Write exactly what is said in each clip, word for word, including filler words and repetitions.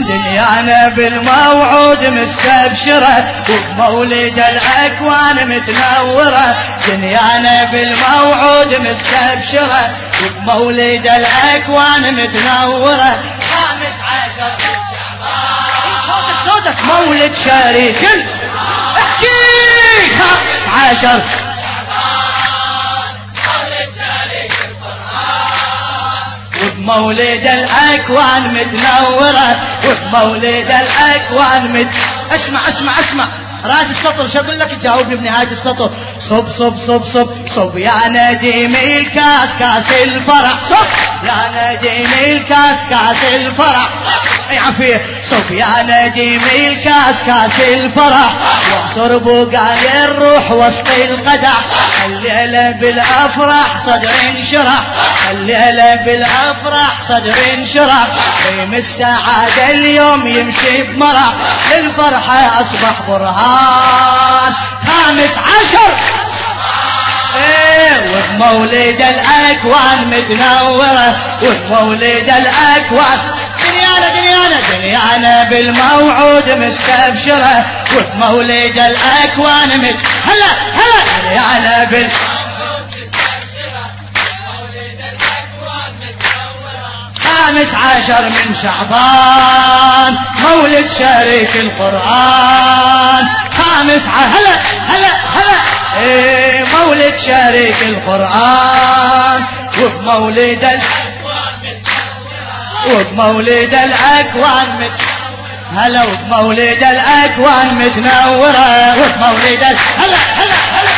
دنيانا بالموعود مستبشرة وبمولد الأكوان متنورة. دنيانا بالموعود مستبشرة وبمولد الأكوان متنورة. خامس عشر من شعبان صوتك صوتك مولد شريك احكي عشر وبمولد الأكوان متنورة وبمولد الأكوان مت اسمع اسمع اسمع راس السطر شو اقول لك تجاوبني بنهاية السطر. صب صب صب صب صب يا نديم الكاس كاس الفرح. صب يا نديم الكاس كاس الفرح. اي عافية. صب يا نديم الكاس كاس الفرح واعصر بقال الروح وسط القدح. الليلة بالافراح صدر انشرح. الليلة بالافراح صدر انشرح. قيم السعادة اليوم يمشي بمرح. للفرحة اصبح برهان. خامس عشر ايه وبمولد الاكوان متنورة وبمولد الاكوان. دنيانا دنيانا دنيانا بالموعود مستبشرة وبمولد الاكوان مت هلا هلا. دنيانا بال خامس عشر من شعبان مولد شريك القرآن. خامس عشر هلا هلا هلا ايه مولد شريك القرآن وبمولد الأكوان وبمولد الأكوان مت هلا وبمولد الأكوان متنورة وبمولد ال... هلا هلا هلا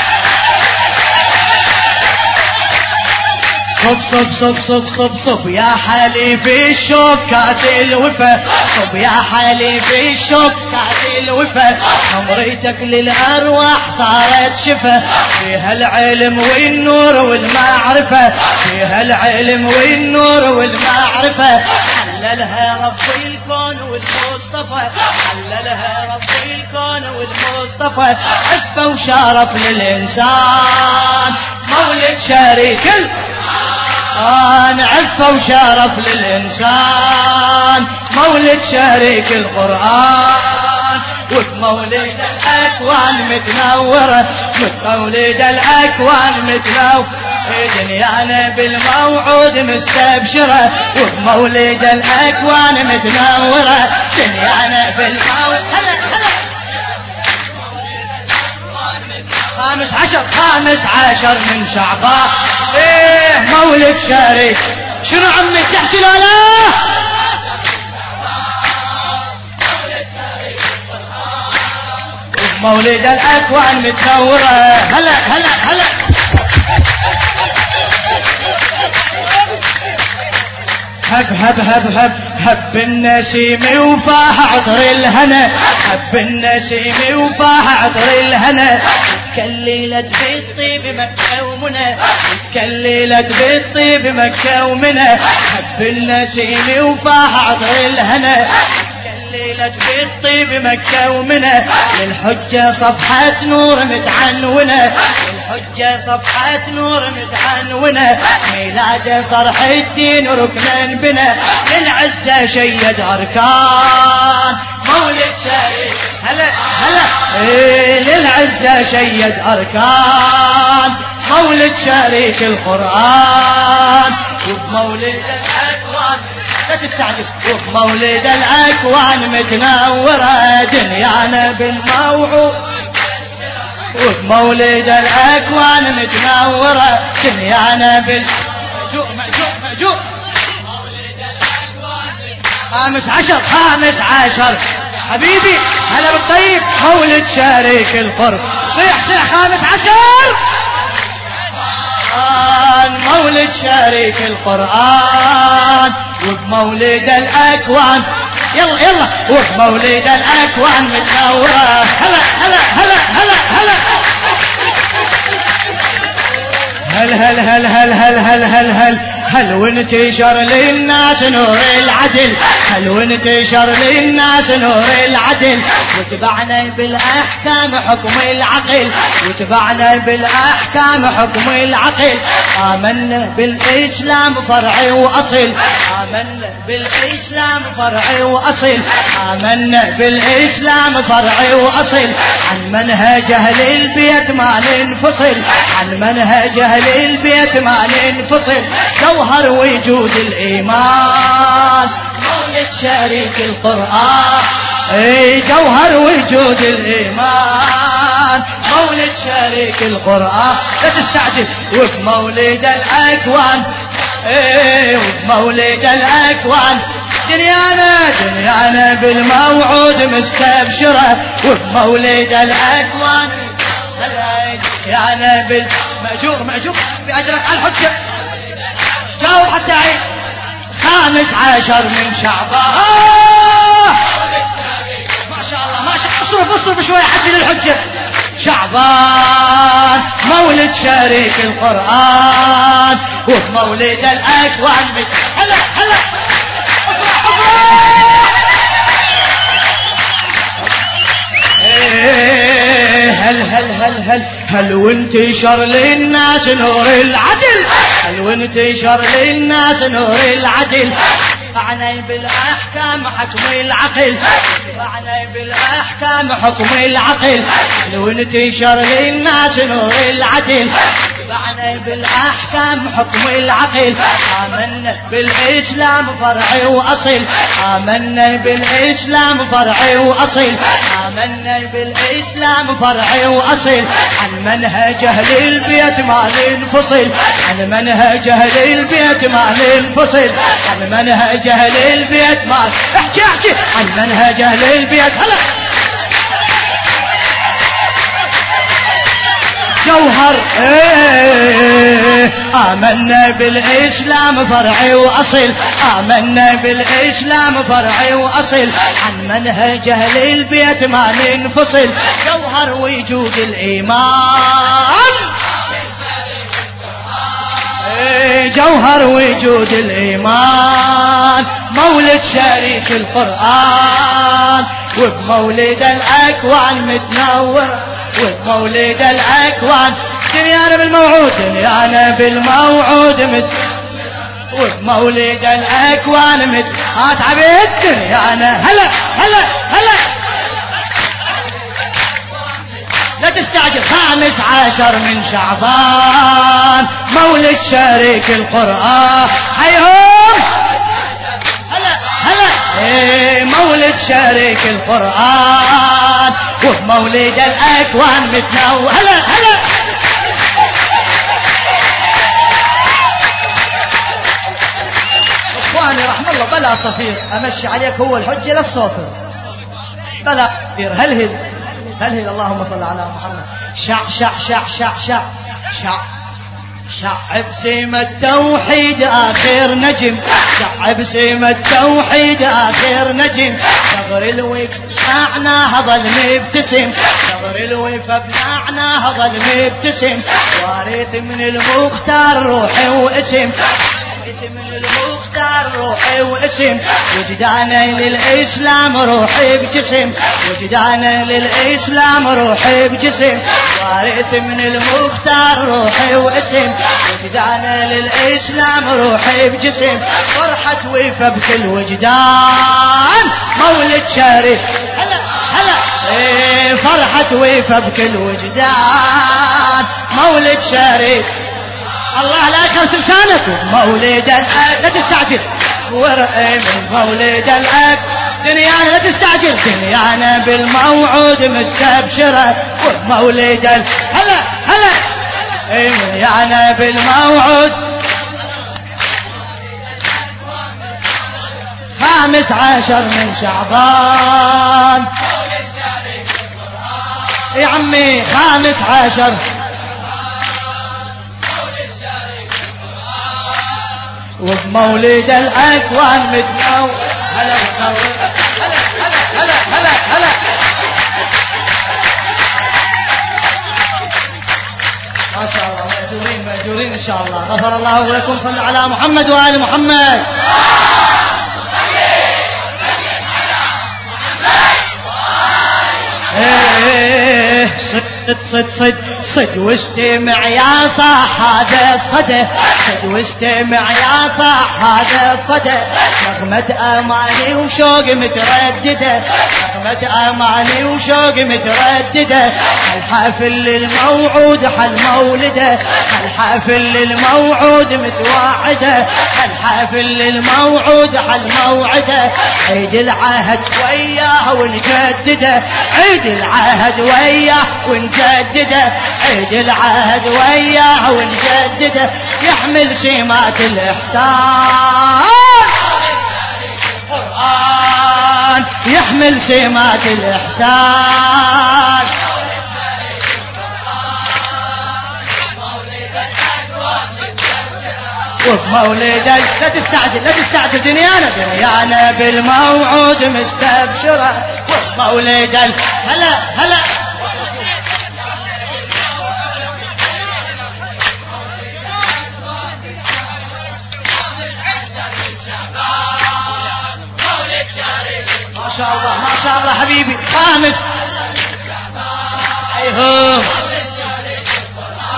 صب صب صب صب صب صب يا حليف الشوق كاس الوفا. صب يا حليف الشوق كاس الوفا. عمريتك للأرواح صارت شفا. فيها العلم والنور والمعرفة. فيها العلم والنور والمعرفة. حللها رب الكون والمصطفى. حللها رب الكون والمصطفى. عفة وشرف للإنسان مولد شريك القرآن. عفة وشرف للإنسان مولد شريك القرآن وبمولد الأكوان متنورة وبمولد الأكوان متنورة. دنيانا بالموعود مستبشرة وبمولد الأكوان متنورة. دنيانا بالموعود هلا هلا. خامس عشر خامس عشر من شعبان ايه مولد شريك. شنو عمي تحكي لا لا مولد الأكوان متنورة. هلا هلا هلا هب هب هب هب هب النسيم وفاح عطر الهنا. هب النسيم وفاح عطر الهنا. كليلة بالطيب مكة ومنى. كليلة بالطيب مكة ومنى. هب النسيم وفاح عطر الهنا. كليلة بالطيب مكة ومنى. للحجة صفحة نور متعنونة. للحجة صفحة نور متعنونة. ميلاد صرح الدين ركنا بنا. للعزة شيد أركان مولد شريك هلا هلا إيه للعزة شيد أركان مولد شريك القرآن وبمولد الأكوان. لا تستعجل. وبمولد الأكوان متنورة. دنيانا بالموعود وبمولد الأكوان متنورة. دنيانا بال مأجوء مأجوء مأجوء. خامس عشر خامس عشر حبيبي هلا بالطيب مولد شريك القرب. صيح صيح خامس عشر مولد شريك القرآن وبمولد الأكوان. يلا يلا وبمولد الأكوان متنورة. هلا هلا هلا هلا هلا هل هل هل هل هل هل هل هل هل وانتشر للناس نور العدل هل وانتشر للناس نور العدل وتبعنا بالاحكام حكم العقل وتبعنا بالاحكام حكم العقل آمنا بالاسلام فرعي واصل آمنا بالاسلام فرعي واصل آمنا بالاسلام فرعي واصل عن منهج اهل البيت ما ننفصل عن منهج اهل البيت ما ننفصل جوهر وجود الايمان مولد شريك القرآن اي جوهر وجود الايمان مولد شريك القرآن لا تستعجل وفي مولد الاكوان اي وفي مولد الاكوان دنيانا دنيانا بالموعود مستبشرة وفي مولد الاكوان دنيانا بالمأجور مأجور بأجرك على الحجة جاوب حتى عيد خامس عشر من شعبان ما شاء الله ما شاء الله اصرف اصرف شوية حسن الحجة شعبان مولد شريك القرآن وفي مولد الأكوان هلا هلا هل هل هل هل هل وانتشر للناس نور العدل هل وانتشر للناس نور العدل معنى بالاحكام حكم العقل معنى بالاحكام حكم العقل هل وانتشر للناس نور العدل معنى بالاحكام حكم العقل آمنا بالاسلام فرعي واصل آمنا بالاسلام فرعي واصل آمنا بالاسلام فرعي واصل عن منهج اهل البيت ما ننفصل عن منهج اهل البيت ما ننفصل عن منهج اهل البيت ما احكي احكي عن منهج اهل البيت هلا جوهر ايه آمنا بالإسلام فرعي وأصل آمنا بالإسلام فرعي وأصل عن منهج أهل البيت ما ننفصل جوهر وجود الإيمان ايه جوهر وجود الإيمان مولد شريك القرآن وبمولد الأكوان متنور وبمولد الأكوان دنيانا بالموعود دنيانا بالموعود مس وبمولد الأكوان مت هات عبيد دنيانا هلا هلا هلا لا تستعجل خامس عشر من شعبان مولد شريك القرآن حيهم هلا هلا ايه مولد شريك القرآن ومولد الأكوان متنور هلا هلا اخواني رحم الله بلا صفير امشي عليك هو الحجة للصوفر بلا صفير هلهل هلهل اللهم صل على محمد شع شع شع شع شع شع شعب سيم التوحيد آخر نجم شعب سيم التوحيد آخر نجم ثغر الويف بنعناها ظل مبتسم ثغر الويف بنعناها ظل مبتسم وارث من المختار روحي واسم من المختار روحي واسم وجدانا للإسلام روحي بجسم وجدانا للإسلام روحي بجسم وارث من المختار روحي واسم وجدانا للإسلام روحي بجسم فرحة ويفة بكل وجدان مولد شريف هلا هلا ايه فرحة ويفة بكل وجدان مولد شريف الله لا يخلص لسانك مولد الأب لا تستعجل ورقي من مولد الأب دنيانا لا تستعجل دنيانا بالموعود مستبشرة ومولد ال هلا هلا دنيانا بالموعود خامس عشر من شعبان يا عمي خامس عشر وبمولد الأكوان متنور هلا متنور هلا هلا هلا هلا هلا ما شاء الله مأجورين مأجورين إن شاء الله غفر الله لكم. صلوا على محمد وآل محمد. ايه صد صد صد صد واستمع يا صاح هذا الصدى، صد واستمع يا صاح هذا الصدى، نغمة اماني وشوق مترددة، نغمة اماني وشوق مترددة، الحافل الموعود حل مولده، الحافل الموعود متوعده، الحافل الموعود حل موعده، عيد العهد وياه ونجدده، عيد العهد وياه ونجدده، عيد العهد وياه ونجدده، يحمل سمات الإحسان قرآن، يحمل سمات الإحسان وبمولد. لا تستعجل لا تستعجل دنيانا دنيانا بالموعود مستبشرة وبمولد. هلا هلا ما شاء الله ما شاء الله حبيبي خامس. ايوه